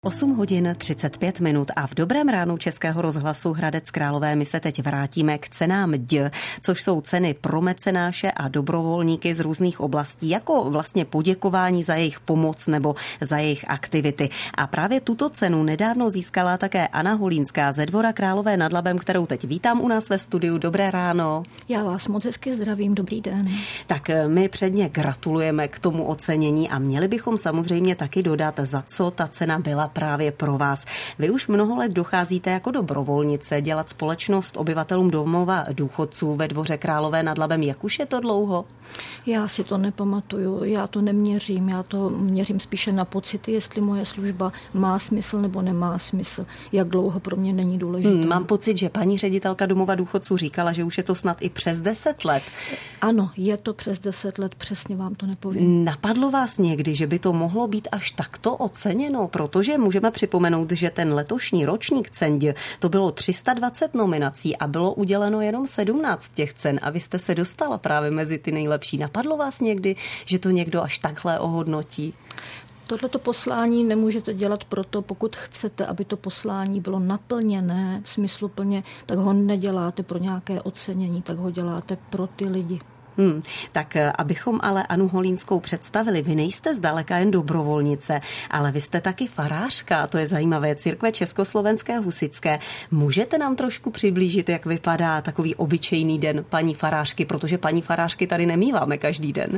8 hodin 35 minut a v dobrém ránu Českého rozhlasu Hradec Králové my se teď vrátíme k cenám D, což jsou ceny pro mecenáše a dobrovolníky z různých oblastí, jako vlastně poděkování za jejich pomoc nebo za jejich aktivity. A právě tuto cenu nedávno získala také Anna Holínská ze Dvora Králové nad Labem, kterou teď vítám u nás ve studiu. Dobré ráno. Já vás moc hezky zdravím, dobrý den. Tak my předně gratulujeme k tomu ocenění a měli bychom samozřejmě taky dodat, za co ta cena byla právě pro vás. Vy už mnoho let docházíte jako dobrovolnice dělat společnost obyvatelům domova důchodců ve Dvoře Králové nad Labem. Jak už je to dlouho? Já si to nepamatuju, já to neměřím, já to měřím spíše na pocity, jestli moje služba má smysl nebo nemá smysl, jak dlouho pro mě není důležité. Mám pocit, že paní ředitelka domova důchodců říkala, že už je to snad i přes 10 let. Ano, je to přes 10 let, přesně vám to nepovím. Napadlo vás někdy, že by to mohlo být až takto oceněno? Protože můžeme připomenout, že ten letošní ročník cen to bylo 320 nominací a bylo uděleno jenom 17 těch cen a vy jste se dostala právě mezi ty nejlepší. Napadlo vás někdy, že to někdo až takhle ohodnotí? Tohleto poslání nemůžete dělat proto, pokud chcete, aby to poslání bylo naplněné smysluplně, tak ho neděláte pro nějaké ocenění, tak ho děláte pro ty lidi. Tak abychom ale Anu Holínskou představili, vy nejste zdaleka jen dobrovolnice, ale vy jste taky farářka, to je zajímavé, církve Československé husitské. Můžete nám trošku přiblížit, jak vypadá takový obyčejný den paní farářky, protože paní farářky tady nemíváme každý den.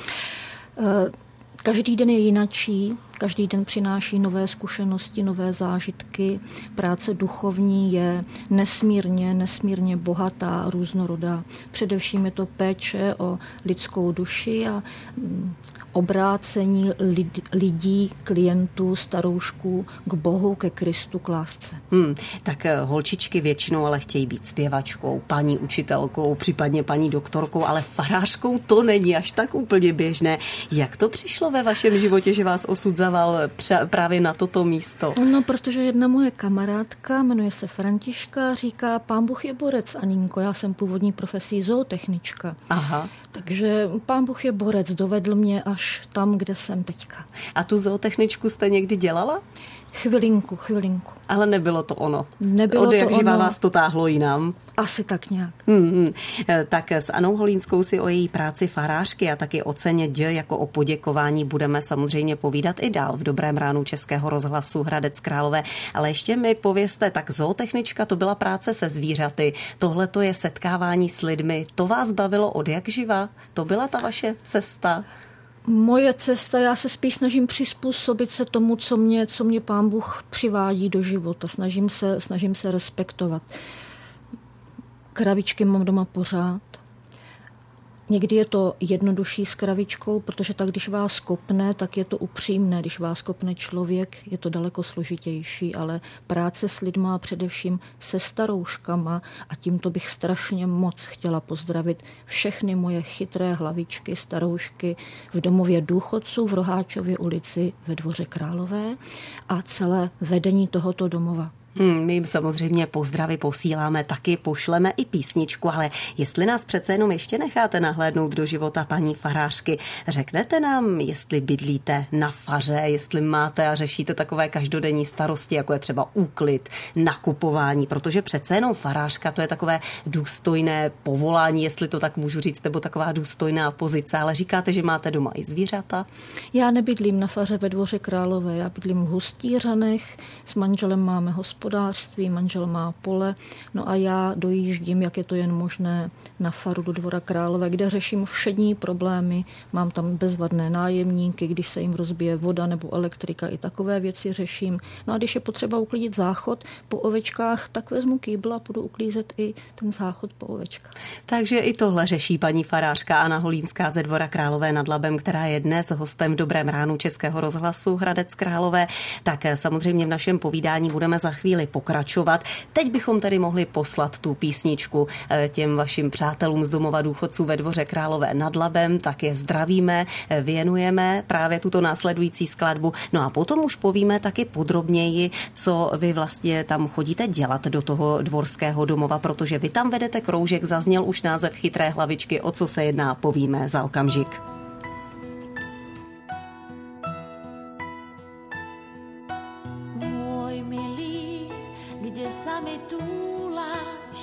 Každý den je jinačí, každý den přináší nové zkušenosti, nové zážitky. Práce duchovní je nesmírně bohatá, různorodá. Především je to péče o lidskou duši a obrácení lidí, klientů, staroušků k Bohu, ke Kristu, k lásce. Tak holčičky většinou ale chtějí být zpěvačkou, paní učitelkou, případně paní doktorkou, ale farářkou to není až tak úplně běžné. Jak to přišlo ve vašem životě, že vás osud zaval právě na toto místo? No, protože jedna moje kamarádka, jmenuje se Františka, říká, Pán Bůh je borec, Aninko, já jsem původní profesí zootechnička. Aha. Takže Pán Bůh je borec, dovedl mě až tam, kde jsem teďka. A tu zootechničku jste někdy dělala? Chvilinku. Ale nebylo to ono. Nebylo Od jak to živa ono. vás to táhlo jinam? Asi tak nějak. Tak s Anou Holínskou si o její práci farářky a taky o ceně D jako o poděkování budeme samozřejmě povídat i dál v dobrém ránu Českého rozhlasu Hradec Králové. Ale ještě mi povězte, tak zootechnička to byla práce se zvířaty, tohle to je setkávání s lidmi. To vás bavilo od jak živa? To byla ta vaše cesta? Moje cesta, já se spíš snažím přizpůsobit se tomu, co mě Pán Bůh přivádí do života. Snažím se respektovat. Kravičky mám doma pořád. Někdy je to jednodušší s kravičkou, protože tak, když vás kopne, tak je to upřímné. Když vás kopne člověk, je to daleko složitější, ale práce s lidma, především se starouškama, a tímto bych strašně moc chtěla pozdravit všechny moje chytré hlavičky, staroušky v domově důchodců v Roháčově ulici ve Dvoře Králové a celé vedení tohoto domova. My jim samozřejmě pozdravy posíláme, taky pošleme i písničku, ale jestli nás přece jenom ještě necháte nahlédnout do života paní farářky, řeknete nám, jestli bydlíte na faře, jestli máte a řešíte takové každodenní starosti, jako je třeba úklid, nakupování, protože přece jenom farářka to je takové důstojné povolání, jestli to tak můžu říct, nebo taková důstojná pozice, ale říkáte, že máte doma i zvířata? Já nebydlím na faře ve Dvoře Králové, já bydlím v Hustýřanech, s manželem máme hospodářství, manžel má pole, no a já dojíždím, jak je to jen možné, na faru do Dvora Králové, kde řeším všední problémy, mám tam bezvadné nájemníky, když se jim rozbije voda nebo elektrika, i takové věci řeším. No a když je potřeba uklidit záchod po ovečkách, tak vezmu kýbl a půjdu uklízet i ten záchod po ovečkách. Takže i tohle řeší paní farářka Anna Holínská ze Dvora Králové nad Labem, která je dnes hostem v dobrém ránu Českého rozhlasu Hradec Králové. Tak samozřejmě v našem povídání budeme za chvíli pokračovat. Teď bychom tady mohli poslat tu písničku těm vašim přátelům z domova důchodců ve Dvoře Králové nad Labem, tak je zdravíme, věnujeme právě tuto následující skladbu. No a potom už povíme taky podrobněji, co vy vlastně tam chodíte dělat do toho dvorského domova, protože vy tam vedete kroužek, zazněl už název Chytré hlavičky, o co se jedná, povíme za okamžik. kde sa mi túláš.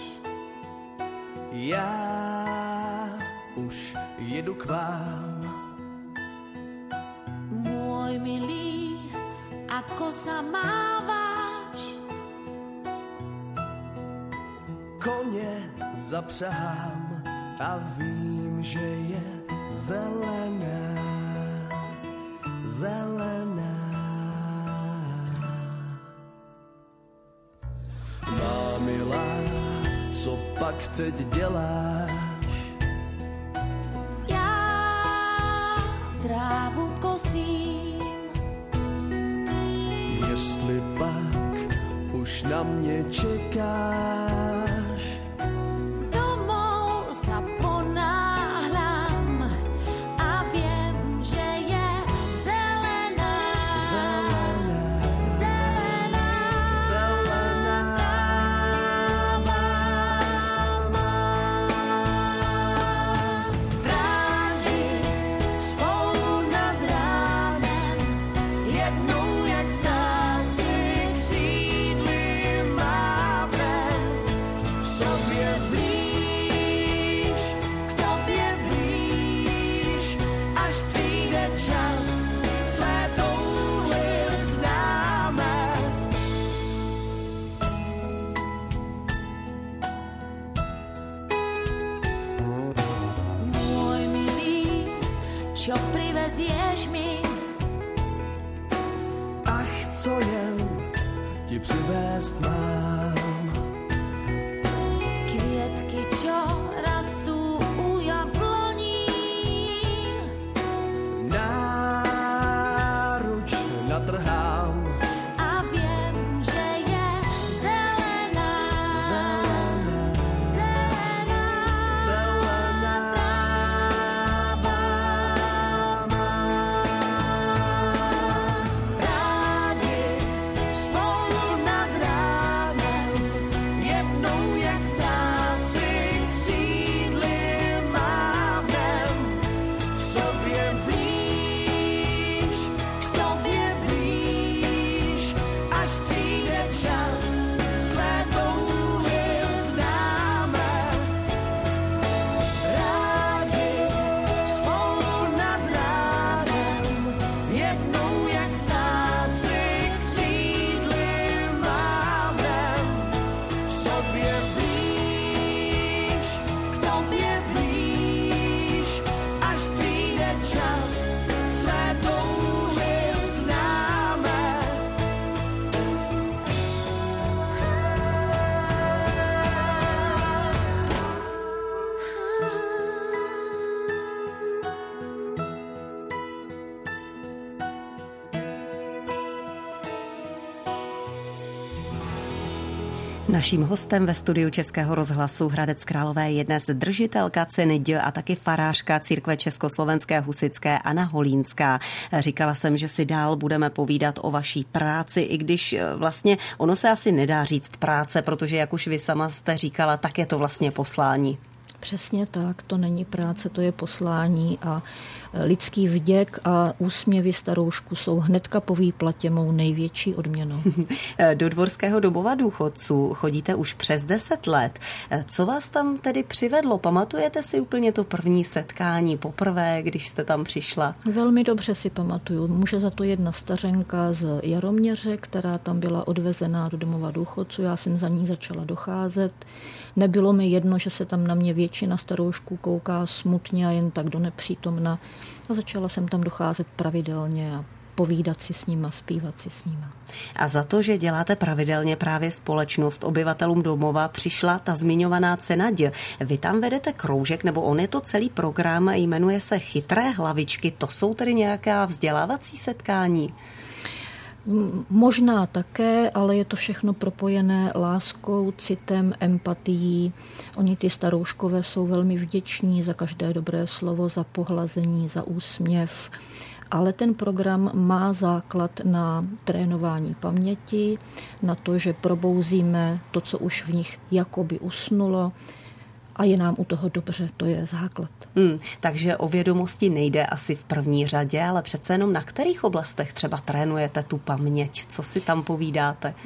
Já už jedu k vám. Môj milý, ako sa máváš? Koně zapřahám a vím, že je zelená, zelená. Má milá, co pak teď děláš? Ja trávu kosím. Jestli pak už na mě čekáš? Domov sa ponáhľam a viem, že je zelená. Zelená, Zelená. zelená tráva. Rádi spolu nad ránem, jednou jak ptáci křídly mávnem. K sobě blíž, k tobě blíž, až přijde čas, své touhy známe. Môj milý, čo privezieš mi? Ach, co jen ti přivést mám. Kvietky, čo rastú u jabloní. Náruč natrhám. A viem, že je zelená. Zelená, Zelená. zelená tráva. Rádi spolu nad ránem, jednou jak ptáci křídly mávnem. K sobě blíž, k tobě blíž, až přijde čas, své touhy známe. Rádi spolu nad ránem, jednou jak ptáci křídly mávnem. K sobě blíž, k tobě blíž, až přijde čas, své touhy známe. Naším hostem ve studiu Českého rozhlasu Hradec Králové je dnes držitelka ceny D a taky farářka církve Československé husitské Anna Holínská. Říkala jsem, že si dál budeme povídat o vaší práci, i když vlastně ono se asi nedá říct práce, protože jak už vy sama jste říkala, tak je to vlastně poslání. Přesně tak, to není práce, to je poslání a lidský vděk a úsměvy staroušku jsou hnedka po výplatě mou největší odměnou. Do Dvorského domova důchodců chodíte už přes 10 let. Co vás tam tedy přivedlo? Pamatujete si úplně to první setkání poprvé, když jste tam přišla? Velmi dobře si pamatuju. Může za to jedna stařenka z Jaroměře, která tam byla odvezená do domova důchodců. Já jsem za ní začala docházet. Nebylo mi jedno, že se tam na mě většina staroušků kouká smutně a jen tak do nepřítomna. A začala jsem tam docházet pravidelně a povídat si s nima, zpívat si s nima. A za to, že děláte pravidelně právě společnost obyvatelům domova, přišla ta zmiňovaná cena D. Vy tam vedete kroužek, nebo on je to celý program, jmenuje se Chytré hlavičky. To jsou tedy nějaká vzdělávací setkání? Možná také, ale je to všechno propojené láskou, citem, empatií. Oni ty starouškové jsou velmi vděční za každé dobré slovo, za pohlazení, za úsměv. Ale ten program má základ na trénování paměti, na to, že probouzíme to, co už v nich jakoby usnulo a je nám u toho dobře, to je základ. Takže o vědomosti nejde asi v první řadě, ale přece jenom na kterých oblastech třeba trénujete tu paměť? Co si tam povídáte?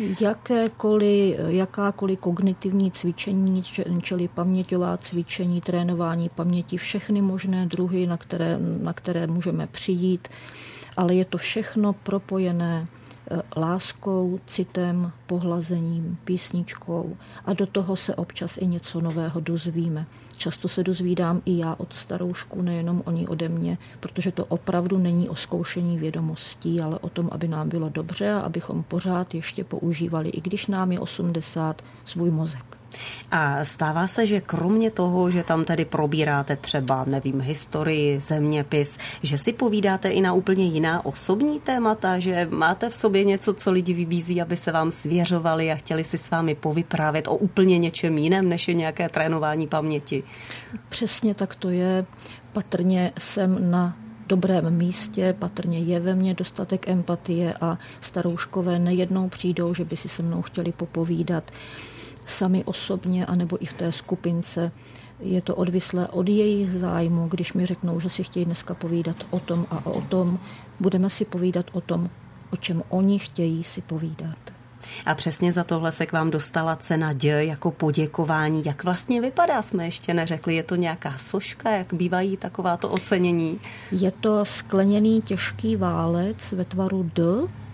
Jakákoliv kognitivní cvičení, čili paměťová cvičení, trénování paměti, všechny možné druhy, na které můžeme přijít, ale je to všechno propojené láskou, citem, pohlazením, písničkou a do toho se občas i něco nového dozvíme. Často se dozvídám i já od staroušků, nejenom oni ode mě, protože to opravdu není o zkoušení vědomostí, ale o tom, aby nám bylo dobře a abychom pořád ještě používali, i když nám je 80, svůj mozek. A stává se, že kromě toho, že tam tedy probíráte třeba, historii, zeměpis, že si povídáte i na úplně jiná osobní témata, že máte v sobě něco, co lidi vybízí, aby se vám svěřovali a chtěli si s vámi povyprávět o úplně něčem jiném, než je nějaké trénování paměti? Přesně tak to je. Patrně jsem na dobrém místě, patrně je ve mně dostatek empatie a starouškové nejednou přijdou, že by si se mnou chtěli popovídat sami osobně, anebo i v té skupince. Je to odvislé od jejich zájmu, když mi řeknou, že si chtějí dneska povídat o tom a o tom. Budeme si povídat o tom, o čem oni chtějí si povídat. A přesně za tohle se k vám dostala cena D jako poděkování. Jak vlastně vypadá, jsme ještě neřekli. Je to nějaká soška, jak bývají takováto ocenění? Je to skleněný těžký válec ve tvaru D,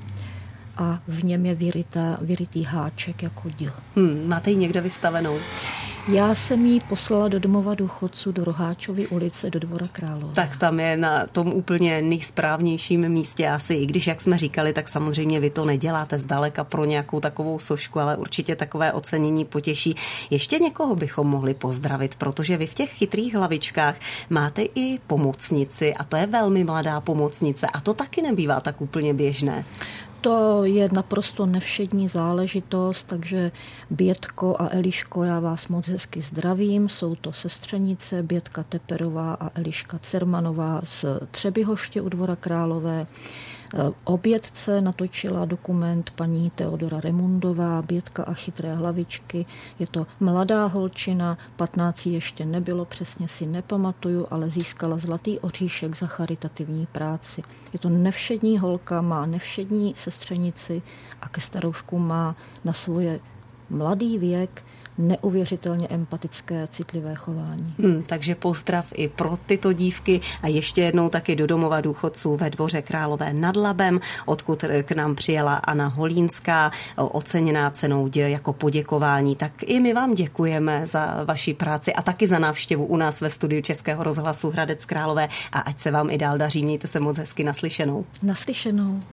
a v něm je vyrytý háček jako D. Máte ji někde vystavenou? Já jsem ji poslala do domova důchodců do Roháčovy ulice do Dvora Králové. Tak tam je na tom úplně nejsprávnějším místě asi, i když, jak jsme říkali, tak samozřejmě vy to neděláte zdaleka pro nějakou takovou sošku, ale určitě takové ocenění potěší. Ještě někoho bychom mohli pozdravit, protože vy v těch chytrých hlavičkách máte i pomocnici a to je velmi mladá pomocnice a to taky nebývá tak úplně běžné. To je naprosto nevšední záležitost, takže Bětko a Eliško, já vás moc hezky zdravím. Jsou to sestřenice Bětka Teperová a Eliška Cermanová z Třebyhoště u Dvora Králové. O Bětce natočila dokument paní Teodora Remundová, Bětka a chytré hlavičky. Je to mladá holčina, 15 ještě nebylo, přesně si nepamatuju, ale získala zlatý oříšek za charitativní práci. Je to nevšední holka, má nevšední sestřenici a ke staroušku má na svoje mladý věk neuvěřitelně empatické, citlivé chování. Takže pozdrav i pro tyto dívky a ještě jednou taky do domova důchodců ve Dvoře Králové nad Labem, odkud k nám přijela Anna Holínská, oceněná cenou D jako poděkování. Tak i my vám děkujeme za vaši práci a taky za návštěvu u nás ve studiu Českého rozhlasu Hradec Králové a ať se vám i dál daří. Mějte se moc hezky, naslyšenou. Naslyšenou.